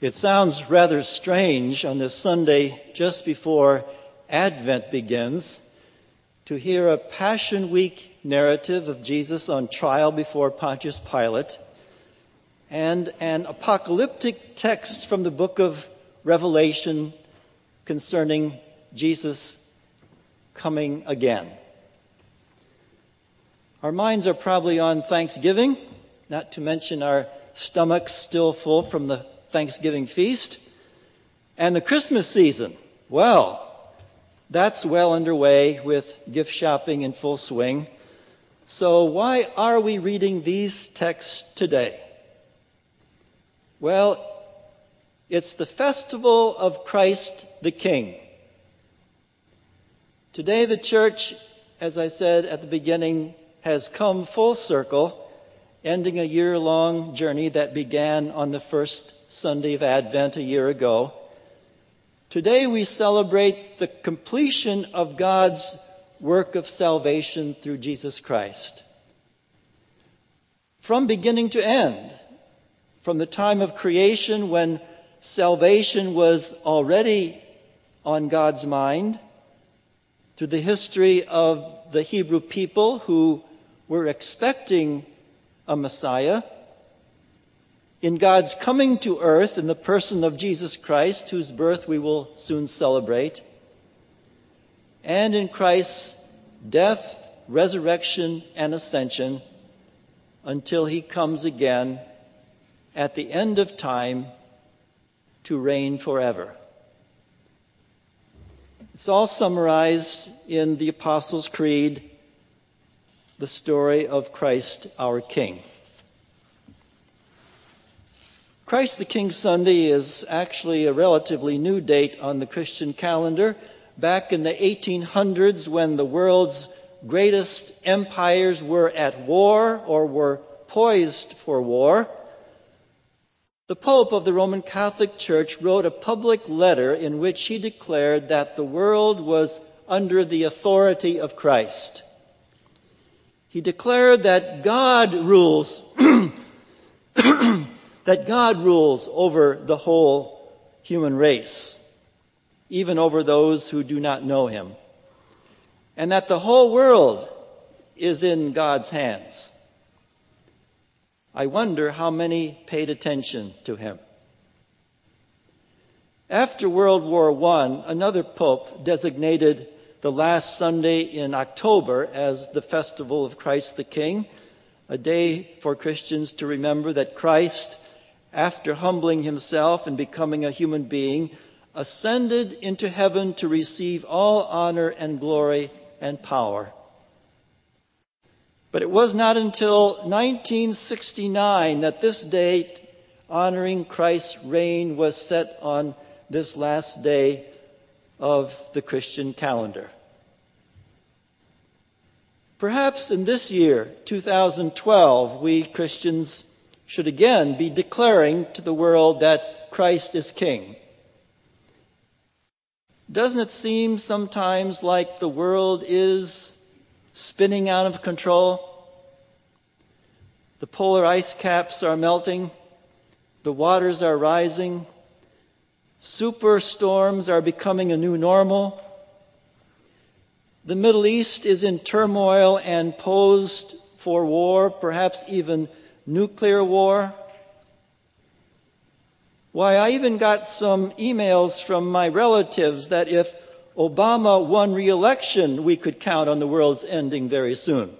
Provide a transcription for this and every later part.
It sounds rather strange on this Sunday just before Advent begins to hear a Passion Week narrative of Jesus on trial before Pontius Pilate and an apocalyptic text from the book of Revelation concerning Jesus coming again. Our minds are probably on Thanksgiving, not to mention our stomachs still full from the Thanksgiving feast, and the Christmas season. Well, that's well underway with gift shopping in full swing. So why are we reading these texts today? Well, it's the festival of Christ the King. Today the church, as I said at the beginning, has come full circle, ending a year-long journey that began on the first Sunday of Advent a year ago. Today we celebrate the completion of God's work of salvation through Jesus Christ. From beginning to end, from the time of creation when salvation was already on God's mind, through the history of the Hebrew people who were expecting a Messiah, in God's coming to earth in the person of Jesus Christ, whose birth we will soon celebrate, and in Christ's death, resurrection, and ascension until he comes again at the end of time to reign forever. It's all summarized in the Apostles' Creed, the story of Christ our King. Christ the King Sunday is actually a relatively new date on the Christian calendar. Back in the 1800s, when the world's greatest empires were at war or were poised for war, the Pope of the Roman Catholic Church wrote a public letter in which he declared that the world was under the authority of Christ. He declared that God rules that God rules over the whole human race, even over those who do not know him, and that the whole world is in God's hands. I wonder how many paid attention to him. After World War I, another pope designated the last Sunday in October as the festival of Christ the King, a day for Christians to remember that Christ, after humbling himself and becoming a human being, ascended into heaven to receive all honor and glory and power. But it was not until 1969 that this date honoring Christ's reign was set on this last day of the Christian calendar. Perhaps in this year, 2012, we Christians should again be declaring to the world that Christ is King. Doesn't it seem sometimes like the world is spinning out of control? The polar ice caps are melting. The waters are rising. Superstorms are becoming a new normal. The Middle East is in turmoil and posed for war, perhaps even nuclear war. Why, I even got some emails from my relatives that if Obama won re-election, we could count on the world's ending very soon.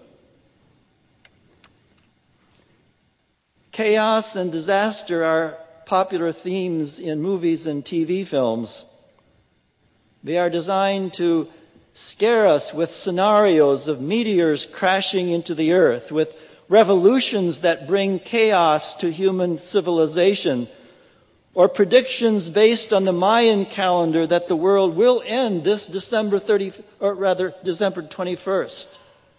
Chaos and disaster are popular themes in movies and TV films. They are designed to scare us with scenarios of meteors crashing into the earth, with revolutions that bring chaos to human civilization, or predictions based on the Mayan calendar that the world will end this December 21st.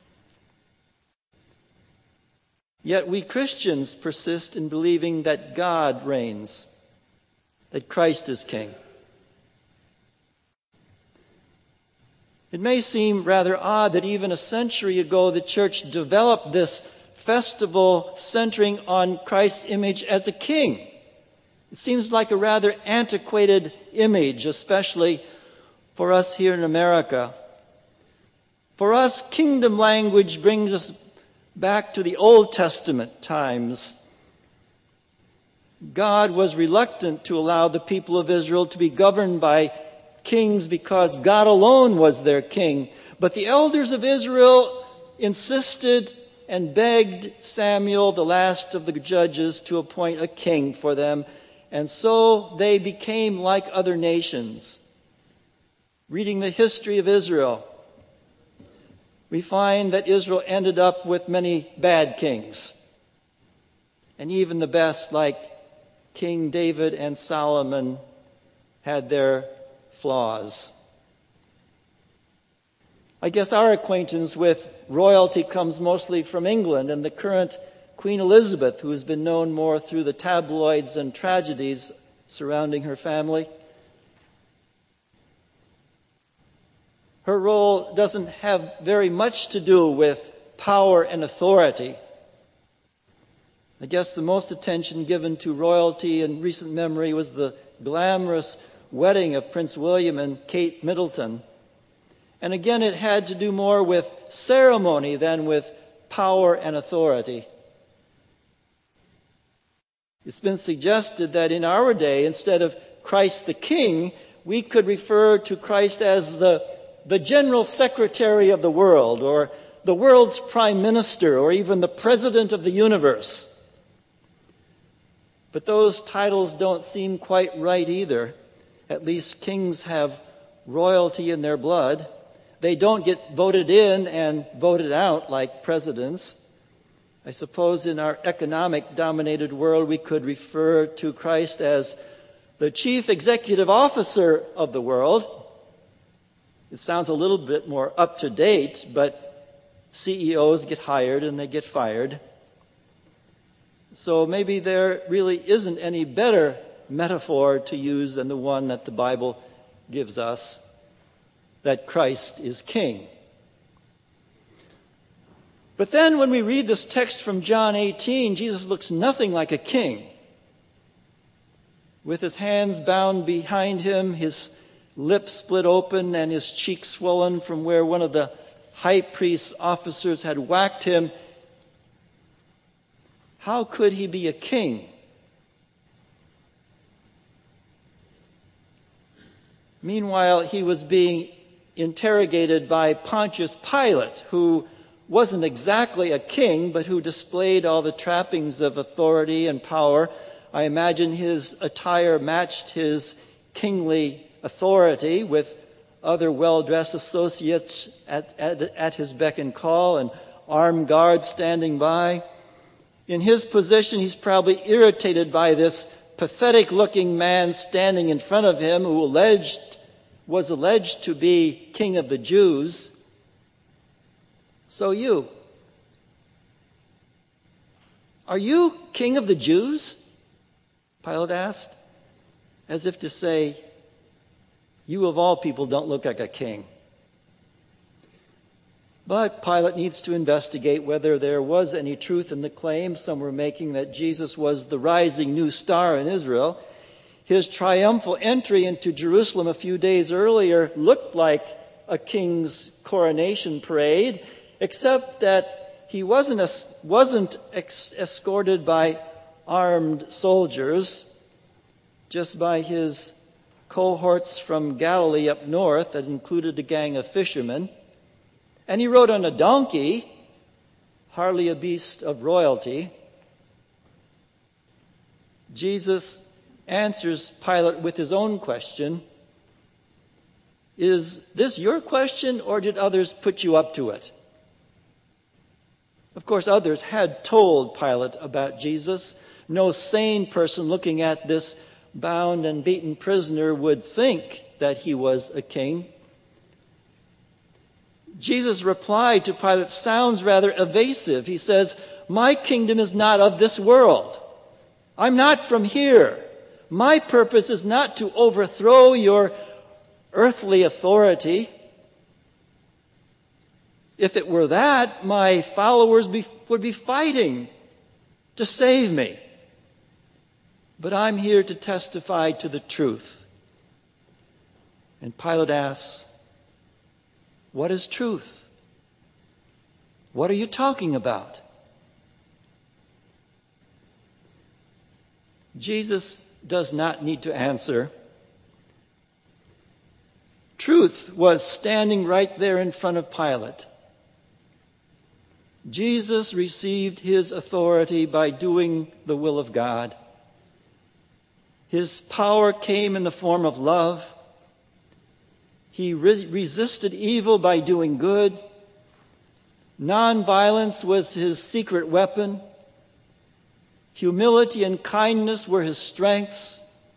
Yet we Christians persist in believing that God reigns, that Christ is King. It may seem rather odd that even a century ago the church developed this festival centering on Christ's image as a king. It seems like a rather antiquated image, especially for us here in America. For us, kingdom language brings us back to the Old Testament times. God was reluctant to allow the people of Israel to be governed by kings because God alone was their king. But the elders of Israel insisted and begged Samuel, the last of the judges, to appoint a king for them. And so they became like other nations. Reading the history of Israel, we find that Israel ended up with many bad kings. And even the best, like King David and Solomon, had their flaws. I guess our acquaintance with royalty comes mostly from England and the current Queen Elizabeth, who has been known more through the tabloids and tragedies surrounding her family. Her role doesn't have very much to do with power and authority. I guess the most attention given to royalty in recent memory was the glamorous wedding of Prince William and Kate Middleton. And again, it had to do more with ceremony than with power and authority. It's been suggested that in our day, instead of Christ the King, we could refer to Christ as the General Secretary of the world, or the world's Prime Minister, or even the President of the universe. But those titles don't seem quite right either. At least kings have royalty in their blood. They don't get voted in and voted out like presidents. I suppose in our economic-dominated world, we could refer to Christ as the Chief Executive Officer of the world. It sounds a little bit more up to date, but CEOs get hired and they get fired. So maybe there really isn't any better metaphor to use than the one that the Bible gives us, that Christ is King. But then when we read this text from John 18, Jesus looks nothing like a king. With his hands bound behind him, his lips split open and his cheeks swollen from where one of the high priest's officers had whacked him. How could he be a king? Meanwhile, he was being interrogated by Pontius Pilate, who wasn't exactly a king, but who displayed all the trappings of authority and power. I imagine his attire matched his kingly authority, with other well-dressed associates at his beck and call and armed guards standing by. In his position, he's probably irritated by this pathetic-looking man standing in front of him who was alleged to be king of the Jews. So are you king of the Jews? Pilate asked, as if to say, you of all people don't look like a king. But Pilate needs to investigate whether there was any truth in the claim some were making that Jesus was the rising new star in Israel. His triumphal entry into Jerusalem a few days earlier looked like a king's coronation parade, except that he wasn't escorted by armed soldiers, just by his cohorts from Galilee up north that included a gang of fishermen. And he rode on a donkey, hardly a beast of royalty. Jesus answers Pilate with his own question. Is this your question, or did others put you up to it? Of course, others had told Pilate about Jesus. No sane person looking at this bound and beaten prisoner would think that he was a king. Jesus' reply to Pilate sounds rather evasive. He says, my kingdom is not of this world. I'm not from here. My purpose is not to overthrow your earthly authority. If it were that, my followers would be fighting to save me. but I'm here to testify to the truth. And Pilate asks, what is truth? What are you talking about? Jesus does not need to answer. Truth was standing right there in front of Pilate. Jesus received his authority by doing the will of God. His power came in the form of love. He resisted evil by doing good. Nonviolence was his secret weapon. Humility and kindness were his strengths.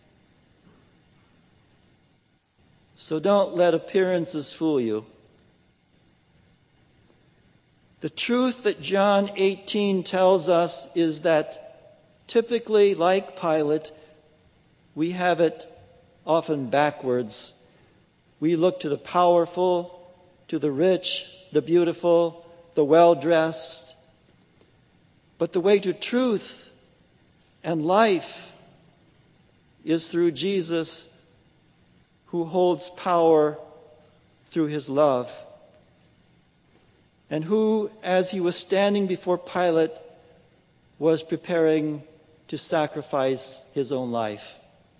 So don't let appearances fool you. The truth that John 18 tells us is that typically, like Pilate, we have it often backwards. We look to the powerful, to the rich, the beautiful, the well-dressed. But the way to truth and life is through Jesus, who holds power through his love, and who, as he was standing before Pilate, was preparing to sacrifice his own life.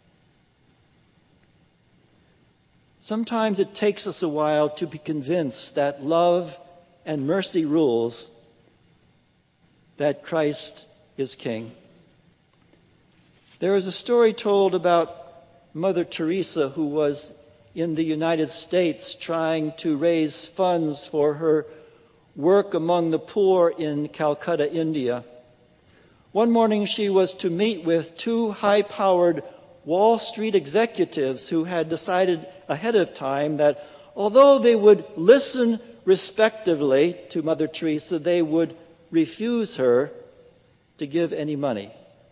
Sometimes it takes us a while to be convinced that love and mercy rules, that Christ is King. There is a story told about Mother Teresa, who was in the United States trying to raise funds for her work among the poor in Calcutta, India. One morning she was to meet with two high-powered Wall Street executives who had decided ahead of time that although they would listen respectively to Mother Teresa, they would refuse her to give any money.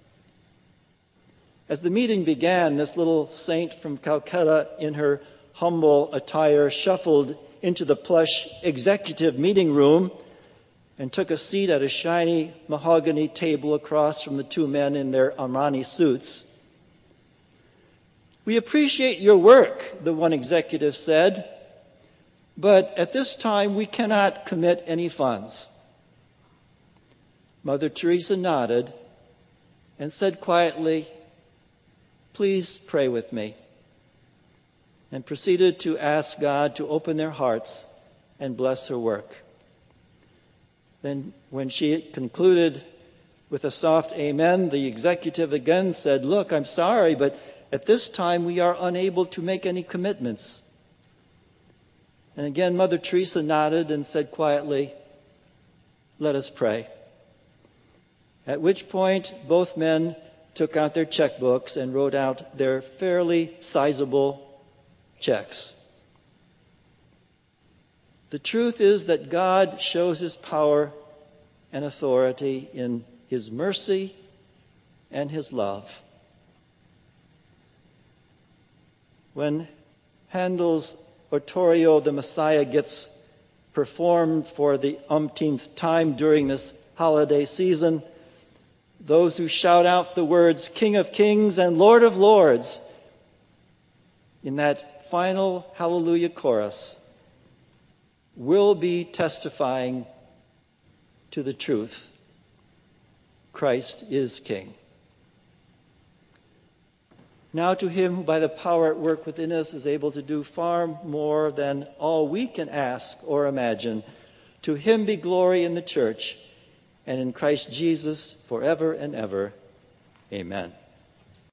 As the meeting began, this little saint from Calcutta, in her humble attire, shuffled into the plush executive meeting room and took a seat at a shiny mahogany table across from the two men in their Armani suits. "We appreciate your work," the one executive said, "but at this time we cannot commit any funds." Mother Teresa nodded and said quietly, "Please pray with me," and proceeded to ask God to open their hearts and bless her work. Then, when she concluded with a soft amen, the executive again said, "Look, I'm sorry, but at this time we are unable to make any commitments." And again, Mother Teresa nodded and said quietly, "Let us pray." At which point, both men took out their checkbooks and wrote out their fairly sizable checks. The truth is that God shows his power and authority in his mercy and his love. When Handel's Oratorio, the Messiah, gets performed for the umpteenth time during this holiday season, those who shout out the words King of Kings and Lord of Lords in that final Hallelujah chorus will be testifying to the truth. Christ is King. Now to him who by the power at work within us is able to do far more than all we can ask or imagine, to him be glory in the church and in Christ Jesus forever and ever. Amen.